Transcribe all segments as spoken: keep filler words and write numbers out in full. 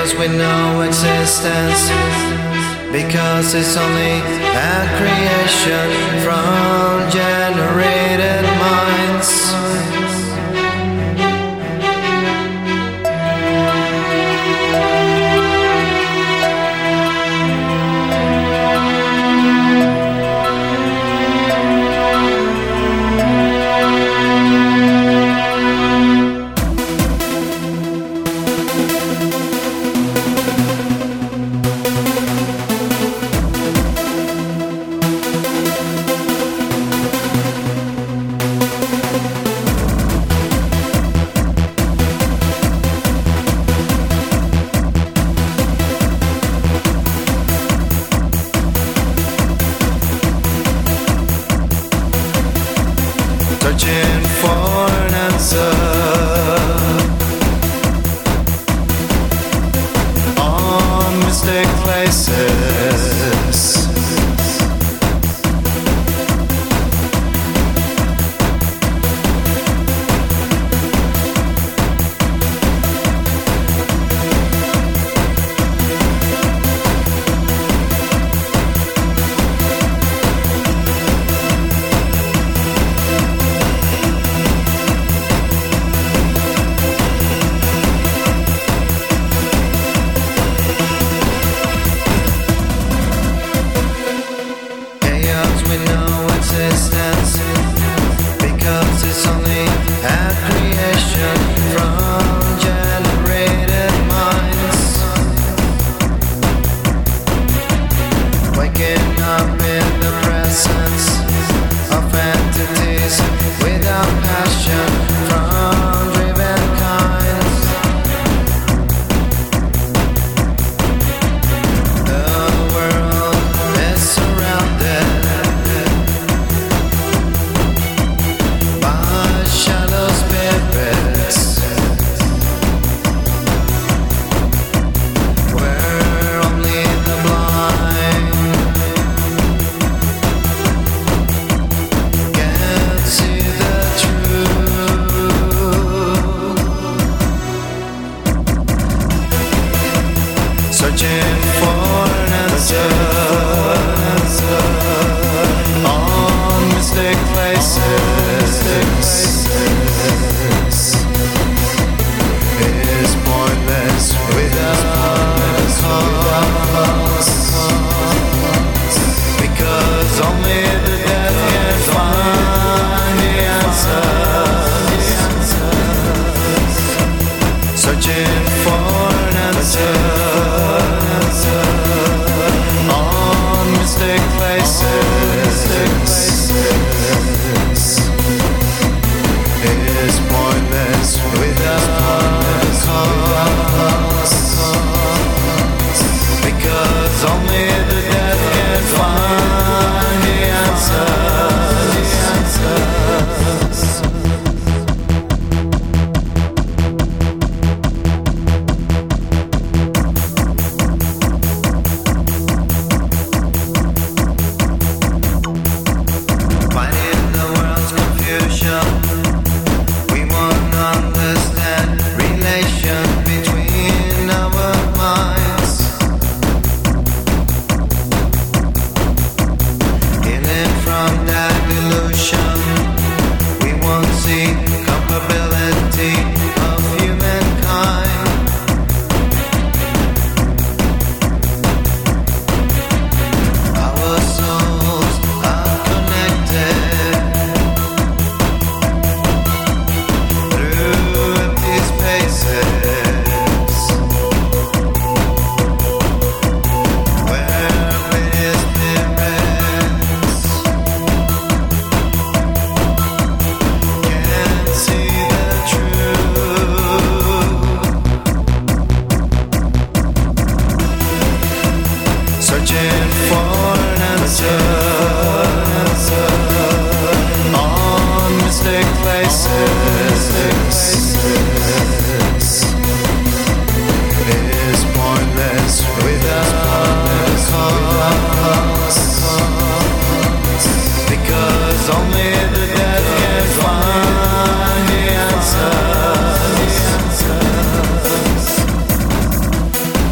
chaos with no existence, because it's only a creation from generated minds. Searching for an answer on mistake places. Because it's only a creation from generated minds. Waking up in the presence of entities without passion from driven kinds. The world is surrounded searching for an answer on mistake places. Is pointless without cause, because only the dead can find the answers. Searching for an answer on mistake places is pointless without cause, because only the dead can find the answers. We won't understand relation between our minds. Healing from that illusion, we won't see compatibility of humankind. Our souls are connected searching for an answer on mistake places is pointless without cause, because only the dead can find the answers.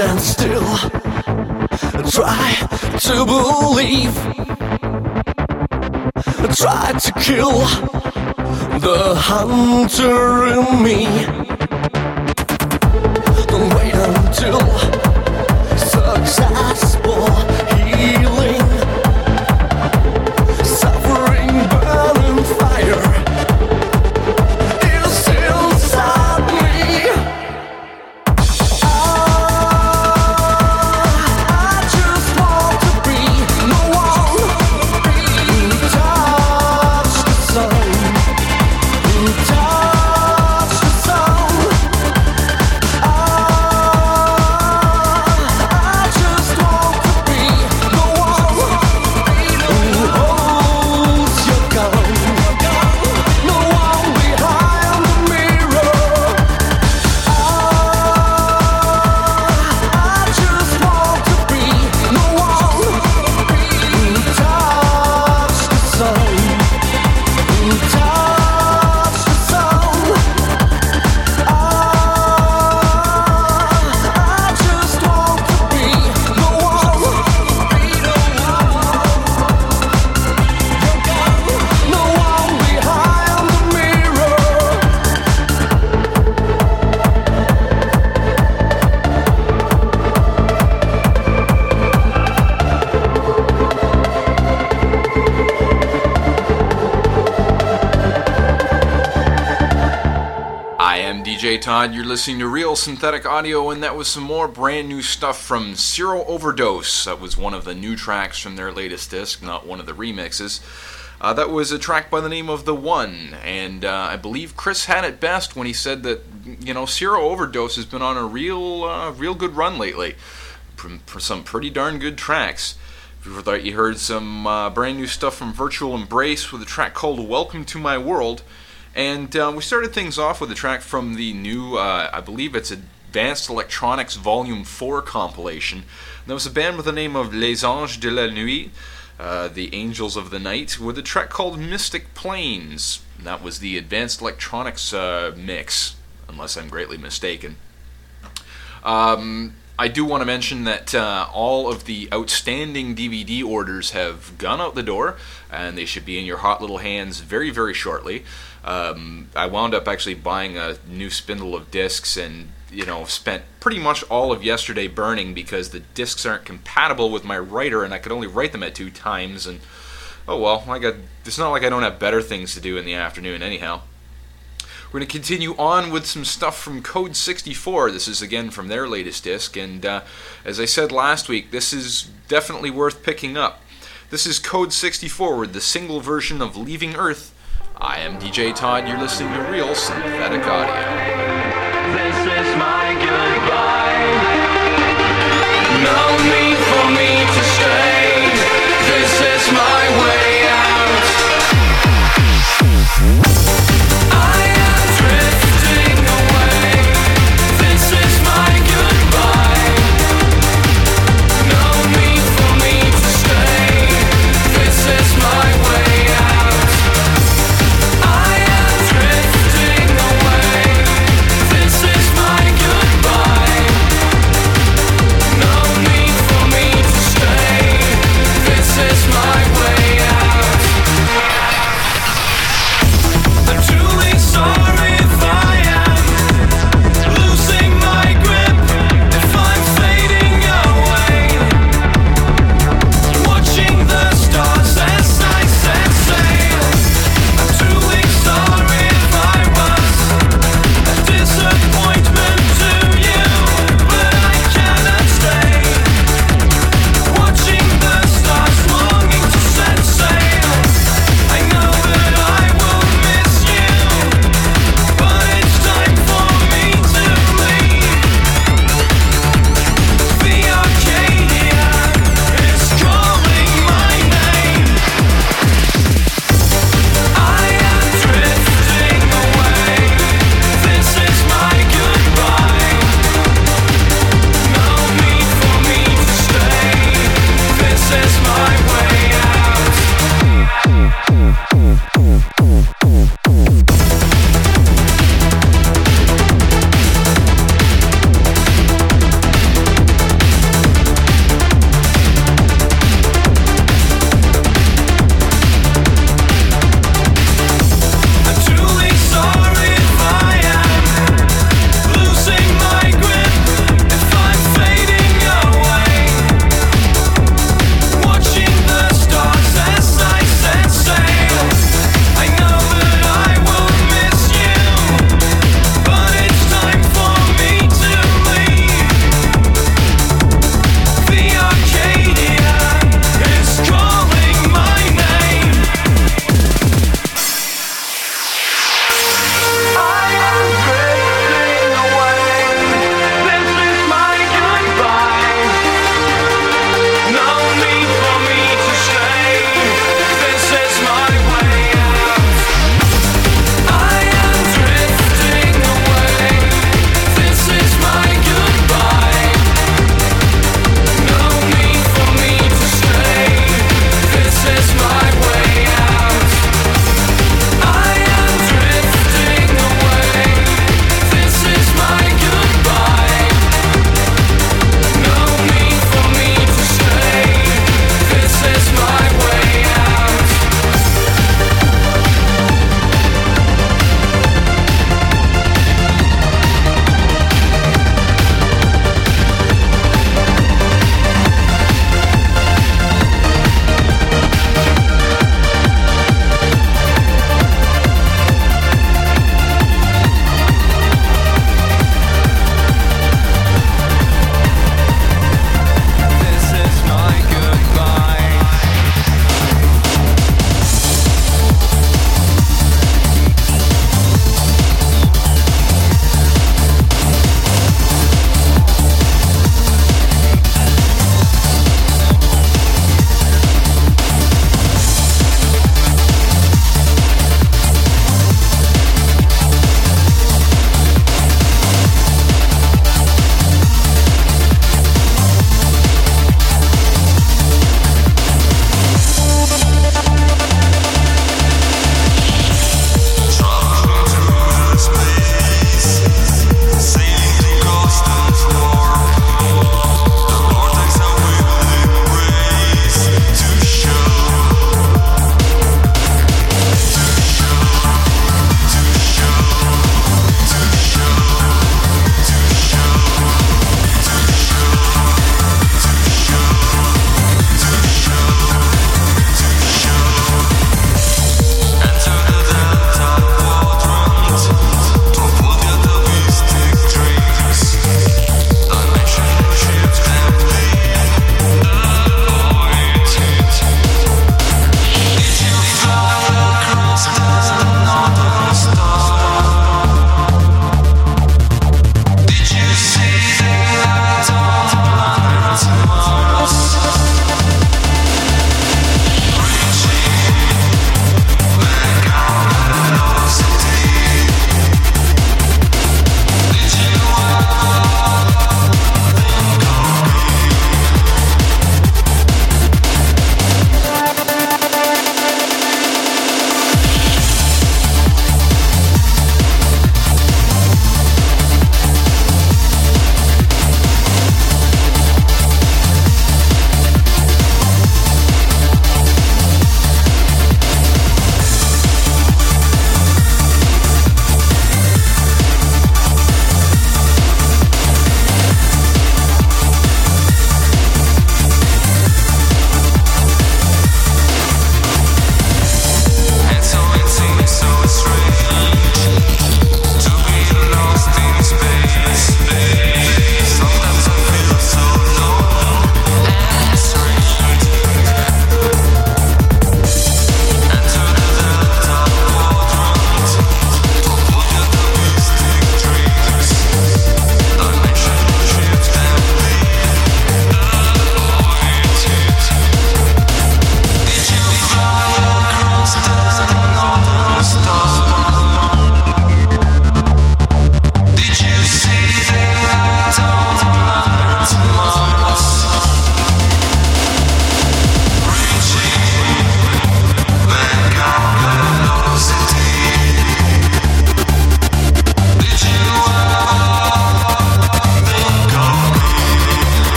stand still, try to believe, try to kill the hunter in me. Don't wait until successful healing, suffering, burning fire is inside me. I just want to be the one who touched the sun, who touched the sun. I just want to be the one who holds your gun, the one behind the mirror. I just want to be the one who touched the sun, who touched the sun. I just want to be the one, the one behind the mirror. I am D J Todd, you're listening to Real Synthetic Audio, and that was some more brand new stuff from Zero Overdose. That was one of the new tracks from their latest disc, not one of the remixes. Uh, that was a track by the name of The One, and uh, I believe Chris had it best when he said that, you know, Zero Overdose has been on a real, uh, real good run lately, for, for some pretty darn good tracks. If you thought you heard some uh, brand new stuff from Virtual Embrace with a track called Welcome to My World. And uh, we started things off with a track from the new, uh, I believe it's Advanced Electronics Volume four compilation. And that was a band with the name of Les Anges de la Nuit, uh, the Angels of the Night, with a track called Mystic Plains. And that was the Advanced Electronics uh, mix, unless I'm greatly mistaken. Um... I do want to mention that uh, all of the outstanding D V D orders have gone out the door, and they should be in your hot little hands very, very shortly. Um, I wound up actually buying a new spindle of discs, and you know, spent pretty much all of yesterday burning because the discs aren't compatible with my writer, and I could only write them at two times. And oh well, I got. It's not like I don't have better things to do in the afternoon, anyhow. We're going to continue on with some stuff from Code sixty-four. This is again from their latest disc, and uh, as I said last week, this is definitely worth picking up. This is Code sixty-four with the single version of Leaving Earth. I am D J Todd, you're listening to Real Synthetic Audio. This is my goodbye. No need for me to stay. This is my way out. I am drifting away. This is my goodbye. No need for me to stay. This is my way out. I am drifting away.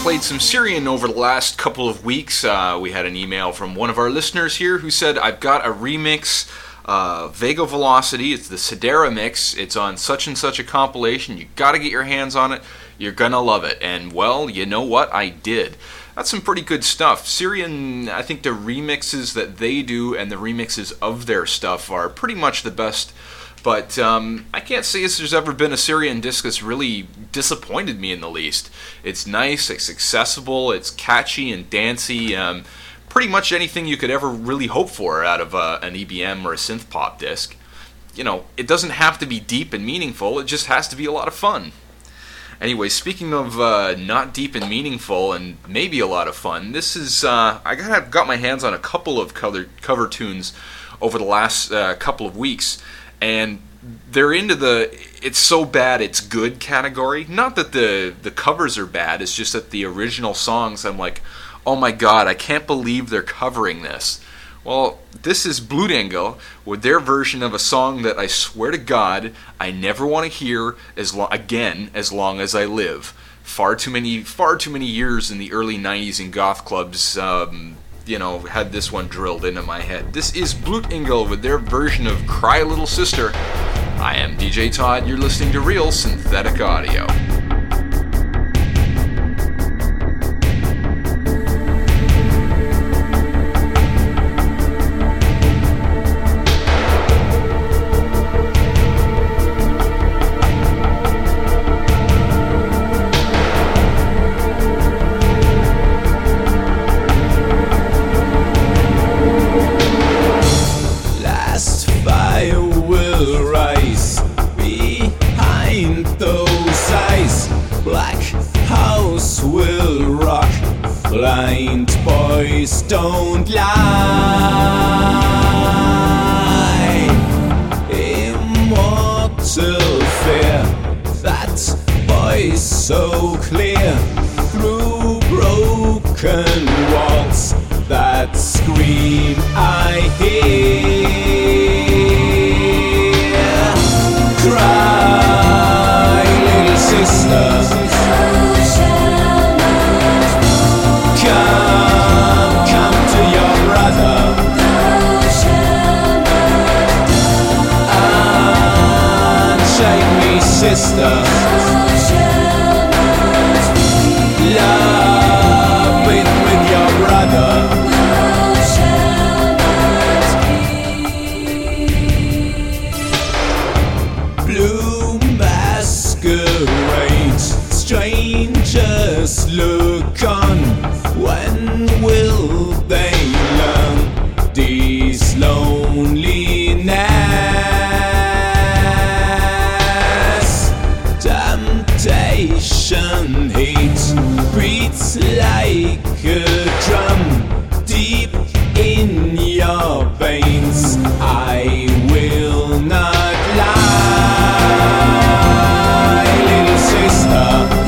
played some Syrian over the last couple of weeks. Uh, we had an email from one of our listeners here who said, I've got a remix, uh, Vega Velocity. It's the Sedera mix. It's on such and such a compilation. You got to get your hands on it. You're going to love it. And, well, you know what? I did. That's some pretty good stuff. Syrian, I think the remixes that they do and the remixes of their stuff are pretty much the best. But um, I can't say there's ever been a Syrian disc that's really disappointed me in the least. It's nice, it's accessible, it's catchy and dancey. Um, pretty much anything you could ever really hope for out of uh, an E B M or a synth pop disc. You know, it doesn't have to be deep and meaningful, it just has to be a lot of fun. Anyway, speaking of uh, not deep and meaningful and maybe a lot of fun, this is, uh, I got, got my hands on a couple of cover, cover tunes over the last uh, couple of weeks. And they're into the it's so bad it's good category. Not that the, the covers are bad, it's just that the original songs, I'm like, oh my god, I can't believe they're covering this. Well, this is Blutengel with their version of a song that I swear to God I never want to hear as lo- again as long as I live. Far too many, far too many years in the early nineties in goth clubs. Um, you know, had this one drilled into my head. This is Blutengel with their version of Cry Little Sister. I am D J Todd, you're listening to Real Synthetic Audio. Blind boys don't lie. Immortal fear, that voice so clear through broken walls. That scream I hear. Cry, little sister. Come, come to your brother. Unchain me, sister. Love with, with your brother. Blue masquerade, strangers look on. When will they learn this loneliness? Temptation hate beats like a drum deep in your veins. I will not lie, little sister.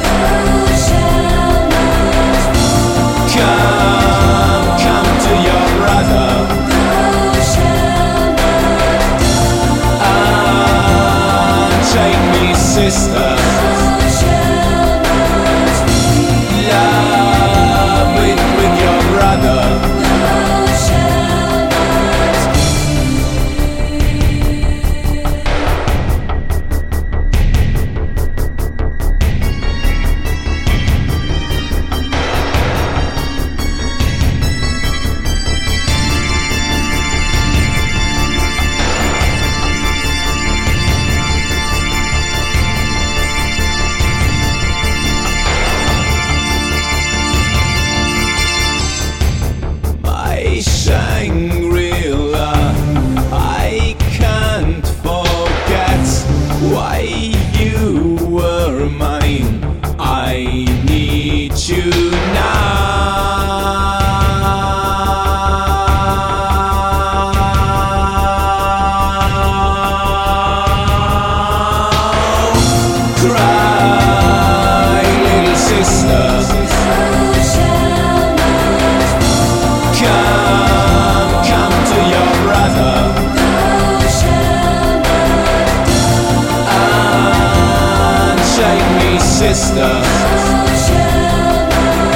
Come, come to your brother. Unchain me, sister. Love with, with your brother. Shangri-La, I can't forget why you were mine. I need you now. Cry, little sister. Sister,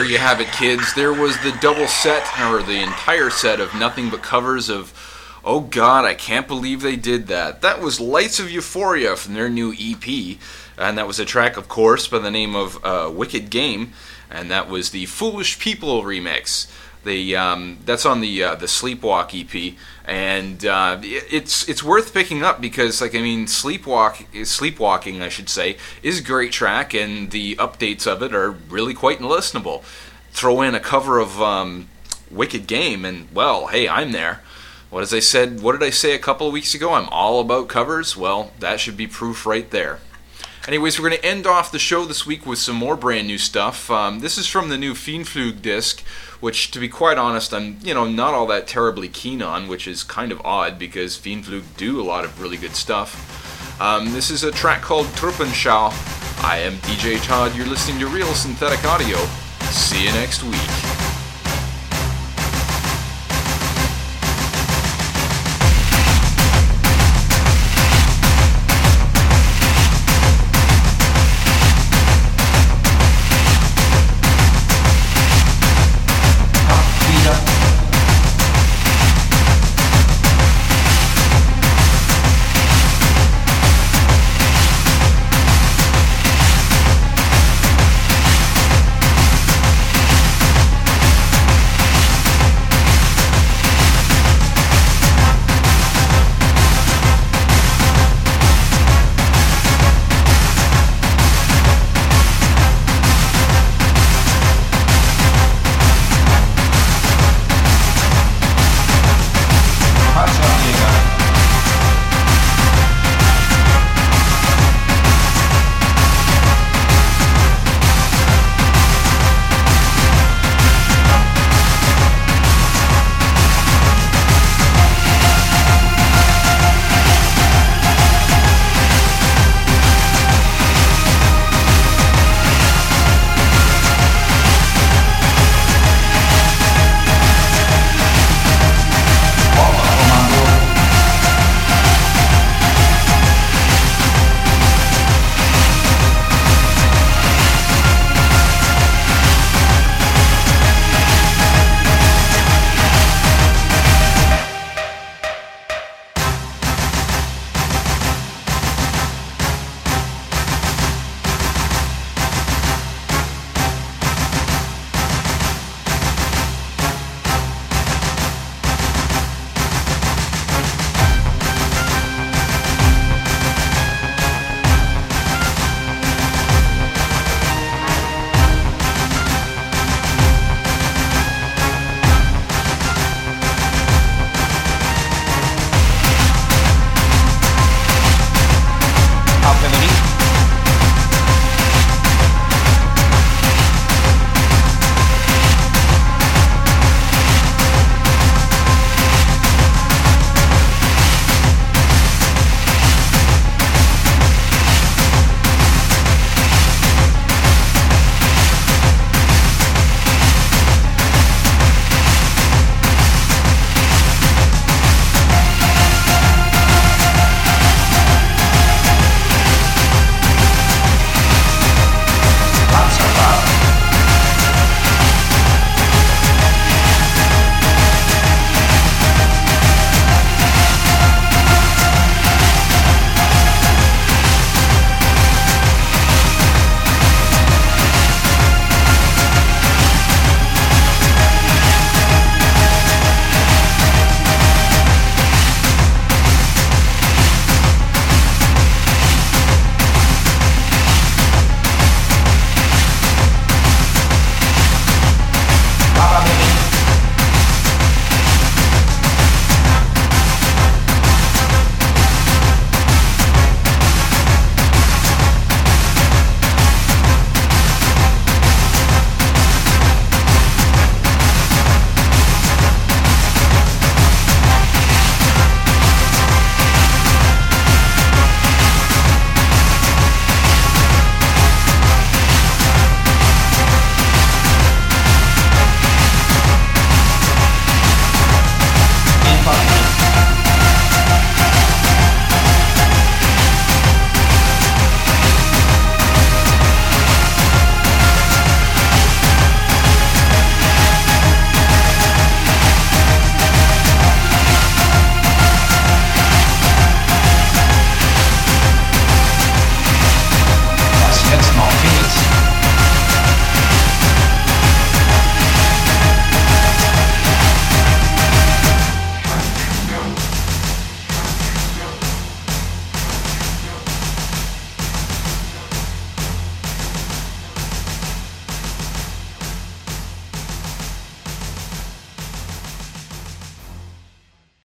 you have it, kids. There was the double set, or the entire set of nothing but covers of, oh god, I can't believe they did that. That was Lights of Euphoria from their new E P, and that was a track, of course, by the name of uh, Wicked Game, and that was the Foolish People remix. The um, that's on the uh, the Sleepwalk E P, and uh, it's it's worth picking up because, like, I mean, Sleepwalk Sleepwalking, I should say, is a great track, and the updates of it are really quite listenable. Throw in a cover of um, Wicked Game, and well, hey, I'm there. What as I said, what did I say a couple of weeks ago? I'm all about covers. Well, that should be proof right there. Anyways, we're going to end off the show this week with some more brand new stuff. Um, this is from the new Fiendflug disc, which, to be quite honest, I'm you know not all that terribly keen on, which is kind of odd because Fiendflug do a lot of really good stuff. Um, this is a track called Truppenschau. I am D J Todd. You're listening to Real Synthetic Audio. See you next week.